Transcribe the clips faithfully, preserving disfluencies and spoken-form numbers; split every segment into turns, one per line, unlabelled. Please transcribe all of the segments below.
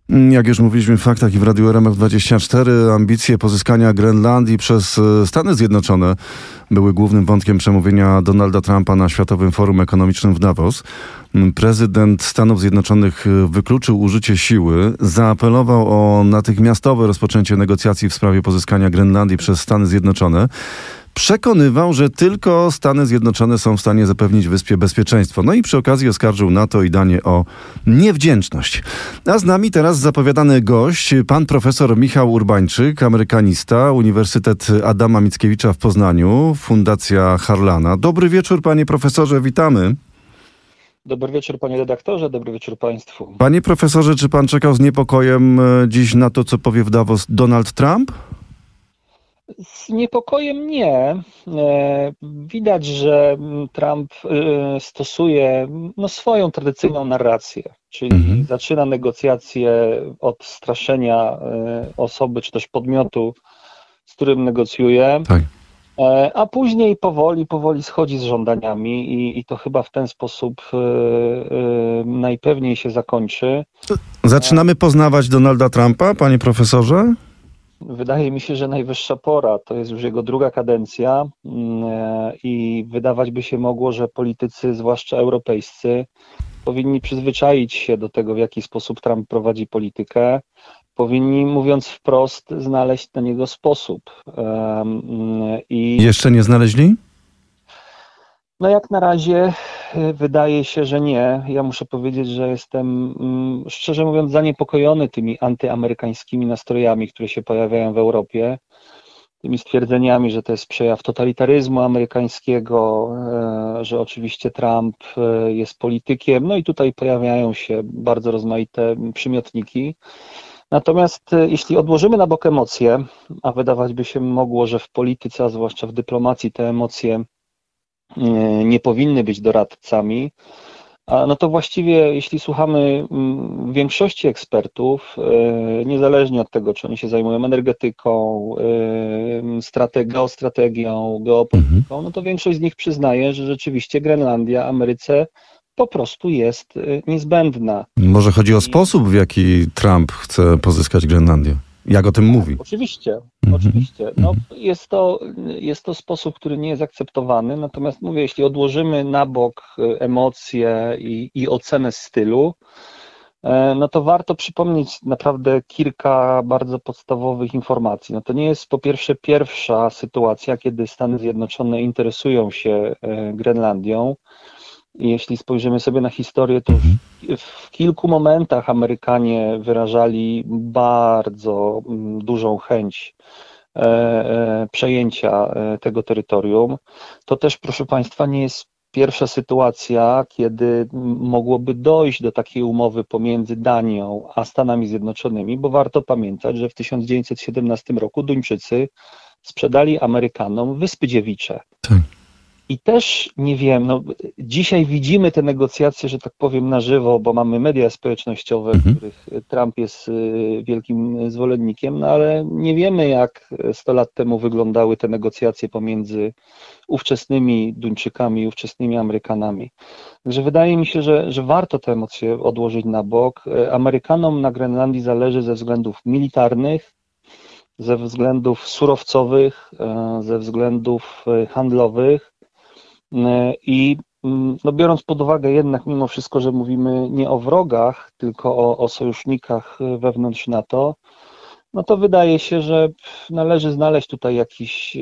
Jak już mówiliśmy w Faktach i w Radiu R M F dwadzieścia cztery, ambicje pozyskania Grenlandii przez Stany Zjednoczone były głównym wątkiem przemówienia Donalda Trumpa na Światowym Forum Ekonomicznym w Davos. Prezydent Stanów Zjednoczonych wykluczył użycie siły, zaapelował o natychmiastowe rozpoczęcie negocjacji w sprawie pozyskania Grenlandii przez Stany Zjednoczone. Przekonywał, że tylko Stany Zjednoczone są w stanie zapewnić wyspie bezpieczeństwo. No i przy okazji oskarżył NATO i Danię o niewdzięczność. A z nami teraz zapowiadany gość, pan profesor Michał Urbańczyk, amerykanista, Uniwersytet Adama Mickiewicza w Poznaniu, Fundacja Harlana. Dobry wieczór, panie profesorze, witamy.
Dobry wieczór, panie redaktorze, dobry wieczór państwu.
Panie profesorze, czy pan czekał z niepokojem dziś na to, co powie w Davos Donald Trump?
Z niepokojem nie. Widać, że Trump stosuje no, swoją tradycyjną narrację, czyli mhm. zaczyna negocjacje od straszenia osoby czy też podmiotu, z którym negocjuje, tak. a później powoli, powoli schodzi z żądaniami i, i to chyba w ten sposób najpewniej się zakończy.
Zaczynamy poznawać Donalda Trumpa, panie profesorze?
Wydaje mi się, że najwyższa pora. To jest już jego druga kadencja i wydawać by się mogło, że politycy, zwłaszcza europejscy, powinni przyzwyczaić się do tego, w jaki sposób Trump prowadzi politykę. Powinni, mówiąc wprost, znaleźć na niego sposób. I
jeszcze nie znaleźli?
No jak na razie wydaje się, że nie. Ja muszę powiedzieć, że jestem szczerze mówiąc zaniepokojony tymi antyamerykańskimi nastrojami, które się pojawiają w Europie. Tymi stwierdzeniami, że to jest przejaw totalitaryzmu amerykańskiego, że oczywiście Trump jest politykiem. No i tutaj pojawiają się bardzo rozmaite przymiotniki. Natomiast jeśli odłożymy na bok emocje, a wydawać by się mogło, że w polityce, a zwłaszcza w dyplomacji te emocje nie powinny być doradcami, no to właściwie jeśli słuchamy większości ekspertów, niezależnie od tego, czy oni się zajmują energetyką, strate- geostrategią, geopolityką, no to większość z nich przyznaje, że rzeczywiście Grenlandia Ameryce po prostu jest niezbędna.
Może chodzi o sposób, w jaki Trump chce pozyskać Grenlandię? Jak o tym mówi?
Oczywiście, mm-hmm. oczywiście. No, jest, to, jest to sposób, który nie jest akceptowany, natomiast mówię, jeśli odłożymy na bok emocje i, i ocenę stylu, no to warto przypomnieć naprawdę kilka bardzo podstawowych informacji. No to nie jest po pierwsze pierwsza sytuacja, kiedy Stany Zjednoczone interesują się Grenlandią. Jeśli spojrzymy sobie na historię, to w kilku momentach Amerykanie wyrażali bardzo dużą chęć przejęcia tego terytorium. To też, proszę państwa, nie jest pierwsza sytuacja, kiedy mogłoby dojść do takiej umowy pomiędzy Danią a Stanami Zjednoczonymi, bo warto pamiętać, że w tysiąc dziewięćset siedemnastym roku Duńczycy sprzedali Amerykanom Wyspy Dziewicze. Tak. I też nie wiem, no dzisiaj widzimy te negocjacje, że tak powiem, na żywo, bo mamy media społecznościowe, mhm. których Trump jest wielkim zwolennikiem, no ale nie wiemy, jak sto lat temu wyglądały te negocjacje pomiędzy ówczesnymi Duńczykami i ówczesnymi Amerykanami. Także wydaje mi się, że, że warto te emocje odłożyć na bok. Amerykanom na Grenlandii zależy ze względów militarnych, ze względów surowcowych, ze względów handlowych. I no biorąc pod uwagę jednak mimo wszystko, że mówimy nie o wrogach, tylko o, o sojusznikach wewnątrz NATO, no to wydaje się, że należy znaleźć tutaj jakiś,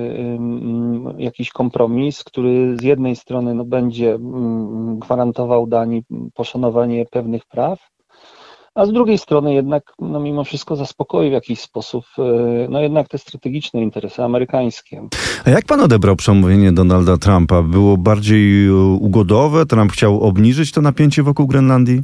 jakiś kompromis, który z jednej strony no będzie gwarantował Danii poszanowanie pewnych praw, a z drugiej strony jednak no mimo wszystko zaspokoi w jakiś sposób no jednak te strategiczne interesy amerykańskie.
A jak pan odebrał przemówienie Donalda Trumpa? Było bardziej ugodowe? Trump chciał obniżyć to napięcie wokół Grenlandii?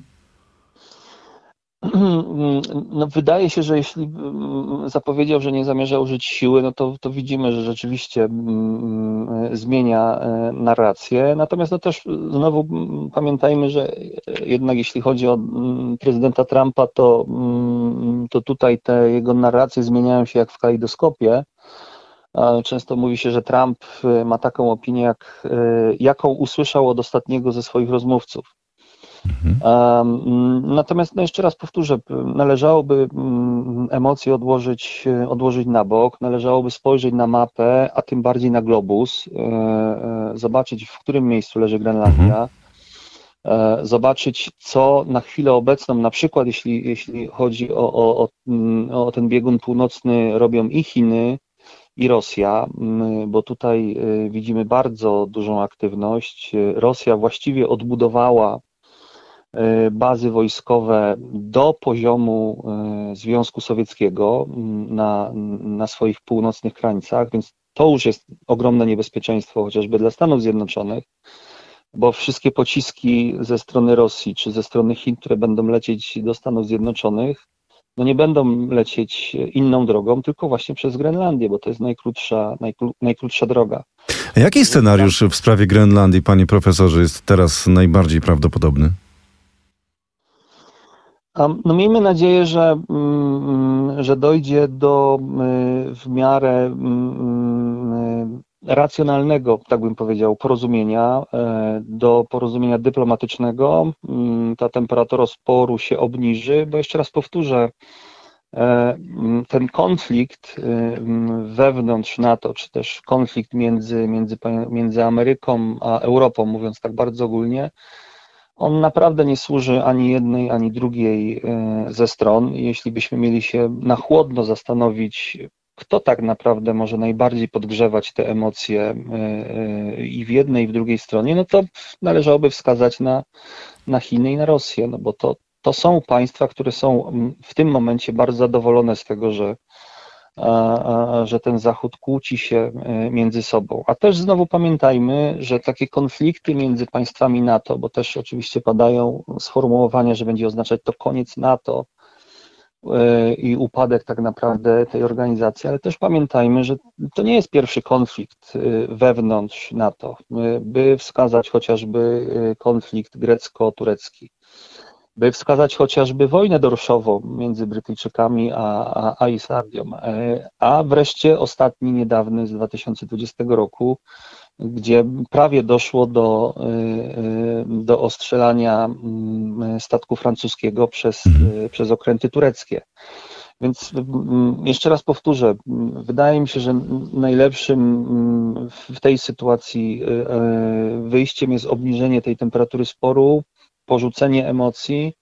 No, wydaje się, że jeśli zapowiedział, że nie zamierza użyć siły, no to, to widzimy, że rzeczywiście zmienia narrację. Natomiast no też znowu pamiętajmy, że jednak jeśli chodzi o prezydenta Trumpa, to, to tutaj te jego narracje zmieniają się jak w kalejdoskopie. Często mówi się, że Trump ma taką opinię, jak, jaką usłyszał od ostatniego ze swoich rozmówców. Um, natomiast no jeszcze raz powtórzę, należałoby um, emocje odłożyć, odłożyć na bok, należałoby spojrzeć na mapę, a tym bardziej na globus, e, e, zobaczyć, w którym miejscu leży Grenlandia, e, zobaczyć, co na chwilę obecną, na przykład jeśli, jeśli chodzi o, o, o, o ten biegun północny, robią i Chiny, i Rosja, bo tutaj widzimy bardzo dużą aktywność. Rosja właściwie odbudowała bazy wojskowe do poziomu Związku Sowieckiego na, na swoich północnych krańcach, więc to już jest ogromne niebezpieczeństwo chociażby dla Stanów Zjednoczonych, bo wszystkie pociski ze strony Rosji czy ze strony Chin, które będą lecieć do Stanów Zjednoczonych, no nie będą lecieć inną drogą, tylko właśnie przez Grenlandię, bo to jest najkrótsza, najkró, najkrótsza droga.
A jaki scenariusz w sprawie Grenlandii, panie profesorze, jest teraz najbardziej prawdopodobny?
No miejmy nadzieję, że, że dojdzie do w miarę racjonalnego, tak bym powiedział, porozumienia, do porozumienia dyplomatycznego. Ta temperatura sporu się obniży, bo jeszcze raz powtórzę, ten konflikt wewnątrz NATO, czy też konflikt między, między, między Ameryką a Europą, mówiąc tak bardzo ogólnie, on naprawdę nie służy ani jednej, ani drugiej ze stron. Jeśli byśmy mieli się na chłodno zastanowić, kto tak naprawdę może najbardziej podgrzewać te emocje i w jednej, i w drugiej stronie, no to należałoby wskazać na, na Chiny i na Rosję, no bo to, to są państwa, które są w tym momencie bardzo zadowolone z tego, że, że ten Zachód kłóci się między sobą. A też znowu pamiętajmy, że takie konflikty między państwami NATO, bo też oczywiście padają sformułowania, że będzie oznaczać to koniec NATO i upadek tak naprawdę tej organizacji, ale też pamiętajmy, że to nie jest pierwszy konflikt wewnątrz NATO, by wskazać chociażby konflikt grecko-turecki, by wskazać chociażby wojnę dorszową między Brytyjczykami a, a, a Islandią, a wreszcie ostatni, niedawny z dwa tysiące dwudziestego roku, gdzie prawie doszło do, do ostrzelania statku francuskiego przez, przez okręty tureckie. Więc jeszcze raz powtórzę, wydaje mi się, że najlepszym w tej sytuacji wyjściem jest obniżenie tej temperatury sporu, porzucenie emocji,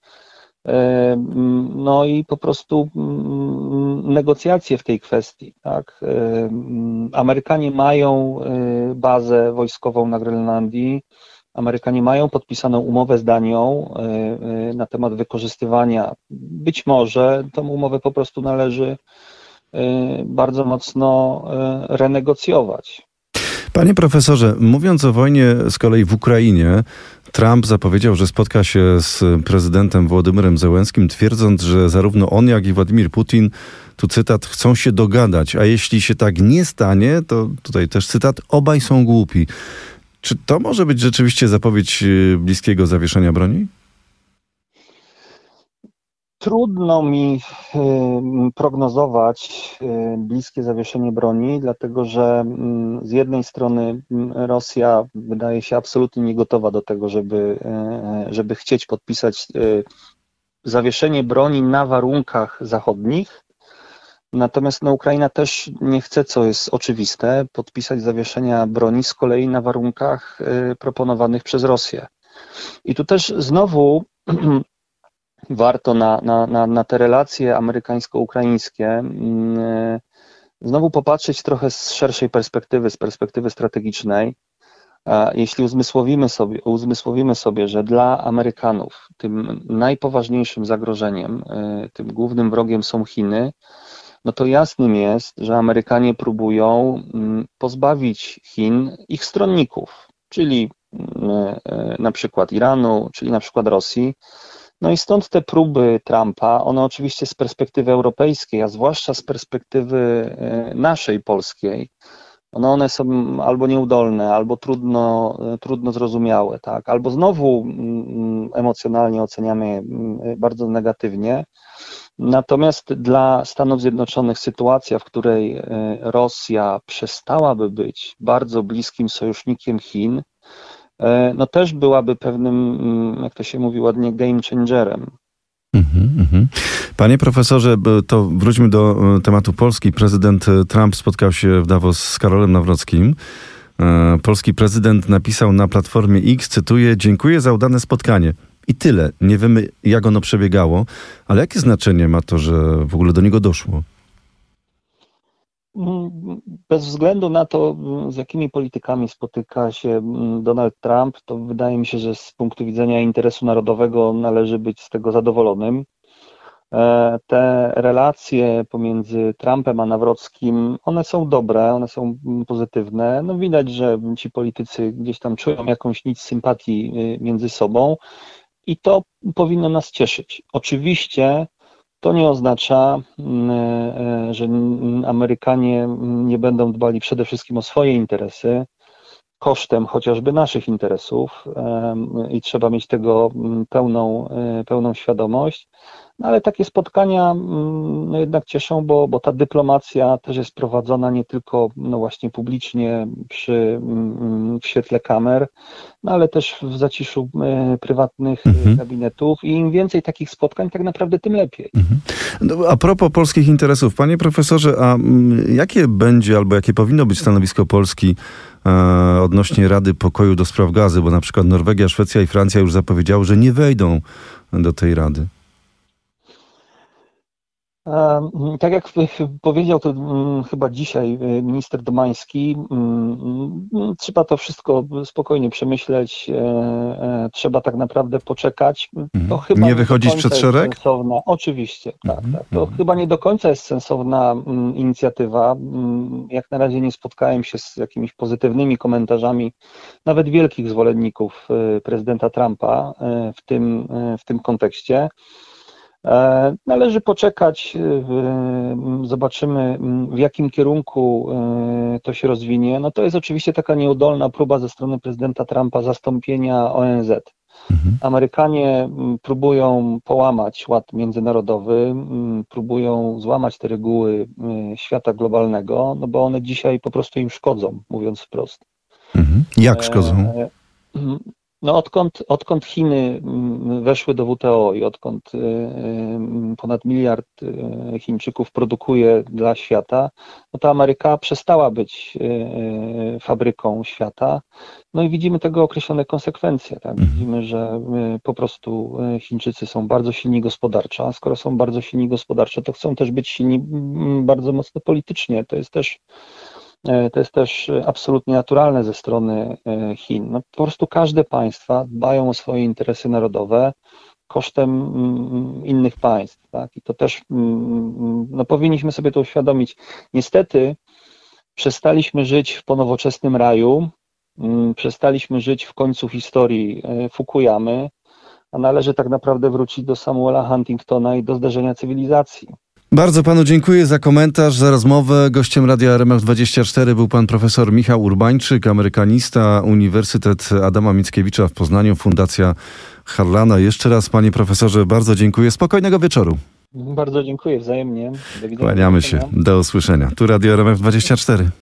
no i po prostu negocjacje w tej kwestii. Tak? Amerykanie mają bazę wojskową na Grenlandii, Amerykanie mają podpisaną umowę z Danią na temat wykorzystywania. Być może tą umowę po prostu należy bardzo mocno renegocjować.
Panie profesorze, mówiąc o wojnie z kolei w Ukrainie, Trump zapowiedział, że spotka się z prezydentem Wołodymyrem Zełenskim, twierdząc, że zarówno on, jak i Władimir Putin, tu cytat, chcą się dogadać, a jeśli się tak nie stanie, to tutaj też cytat, obaj są głupi. Czy to może być rzeczywiście zapowiedź bliskiego zawieszenia broni?
Trudno mi prognozować bliskie zawieszenie broni, dlatego że z jednej strony Rosja wydaje się absolutnie nie gotowa do tego, żeby, żeby chcieć podpisać zawieszenie broni na warunkach zachodnich, natomiast no, Ukraina też nie chce, co jest oczywiste, podpisać zawieszenia broni z kolei na warunkach proponowanych przez Rosję. I tu też znowu warto na, na, na, na te relacje amerykańsko-ukraińskie znowu popatrzeć trochę z szerszej perspektywy, z perspektywy strategicznej. Jeśli uzmysłowimy sobie, uzmysłowimy sobie, że dla Amerykanów tym najpoważniejszym zagrożeniem, tym głównym wrogiem są Chiny, no to jasnym jest, że Amerykanie próbują pozbawić Chin ich stronników, czyli na przykład Iranu, czyli na przykład Rosji. No i stąd te próby Trumpa, one oczywiście z perspektywy europejskiej, a zwłaszcza z perspektywy naszej polskiej, no one są albo nieudolne, albo trudno, trudno zrozumiałe, tak? Albo znowu emocjonalnie oceniamy je bardzo negatywnie. Natomiast dla Stanów Zjednoczonych sytuacja, w której Rosja przestałaby być bardzo bliskim sojusznikiem Chin, no też byłaby pewnym, jak to się mówi ładnie, game changerem.
Mhm, mhm. Panie profesorze, to wróćmy do tematu Polski. Prezydent Trump spotkał się w Davos z Karolem Nawrockim. Polski prezydent napisał na Platformie X, cytuję: dziękuję za udane spotkanie. I tyle. Nie wiemy, jak ono przebiegało, ale jakie znaczenie ma to, że w ogóle do niego doszło?
Bez względu na to, z jakimi politykami spotyka się Donald Trump, to wydaje mi się, że z punktu widzenia interesu narodowego należy być z tego zadowolonym. Te relacje pomiędzy Trumpem a Nawrockim, one są dobre, one są pozytywne. No widać, że ci politycy gdzieś tam czują jakąś nić sympatii między sobą i to powinno nas cieszyć. Oczywiście to nie oznacza, że Amerykanie nie będą dbali przede wszystkim o swoje interesy, kosztem chociażby naszych interesów i trzeba mieć tego pełną, pełną świadomość. No ale takie spotkania no jednak cieszą, bo, bo ta dyplomacja też jest prowadzona nie tylko no właśnie publicznie przy, w świetle kamer, no ale też w zaciszu prywatnych mhm. gabinetów i im więcej takich spotkań, tak naprawdę tym lepiej.
Mhm. No, a propos polskich interesów, panie profesorze, a jakie będzie albo jakie powinno być stanowisko Polski e, odnośnie Rady Pokoju do spraw gazy, bo na przykład Norwegia, Szwecja i Francja już zapowiedziały, że nie wejdą do tej Rady?
Tak jak powiedział to chyba dzisiaj minister Domański, trzeba to wszystko spokojnie przemyśleć, trzeba tak naprawdę poczekać. To chyba
nie wychodzić przed szereg?
Sensowna. Oczywiście, tak, tak. To mhm. chyba nie do końca jest sensowna inicjatywa. Jak na razie nie spotkałem się z jakimiś pozytywnymi komentarzami, nawet wielkich zwolenników prezydenta Trumpa w tym, w tym kontekście. Należy poczekać, zobaczymy w jakim kierunku to się rozwinie. No to jest oczywiście taka nieudolna próba ze strony prezydenta Trumpa zastąpienia O N Z. Mhm. Amerykanie próbują połamać ład międzynarodowy, próbują złamać te reguły świata globalnego, no bo one dzisiaj po prostu im szkodzą, mówiąc wprost.
Mhm. Jak szkodzą?
No odkąd, odkąd Chiny weszły do W T O i odkąd ponad miliard Chińczyków produkuje dla świata, no to Ameryka przestała być fabryką świata. No i widzimy tego określone konsekwencje. Tak? Widzimy, że po prostu Chińczycy są bardzo silni gospodarczo, a skoro są bardzo silni gospodarczo, to chcą też być silni bardzo mocno politycznie. To jest też To jest też absolutnie naturalne ze strony Chin. No, po prostu każde państwa dbają o swoje interesy narodowe kosztem innych państw. Tak? I to też no, powinniśmy sobie to uświadomić. Niestety przestaliśmy żyć w ponowoczesnym raju, przestaliśmy żyć w końcu historii Fukuyamy, a należy tak naprawdę wrócić do Samuela Huntingtona i do zderzenia cywilizacji.
Bardzo panu dziękuję za komentarz, za rozmowę. Gościem Radia R M F dwadzieścia cztery był pan profesor Michał Urbańczyk, amerykanista, Uniwersytet Adama Mickiewicza w Poznaniu, Fundacja Harlana. Jeszcze raz, panie profesorze, bardzo dziękuję. Spokojnego wieczoru.
Bardzo dziękuję, wzajemnie. Do widzenia.
Kłaniamy się. Do usłyszenia. Tu Radio R M F dwadzieścia cztery.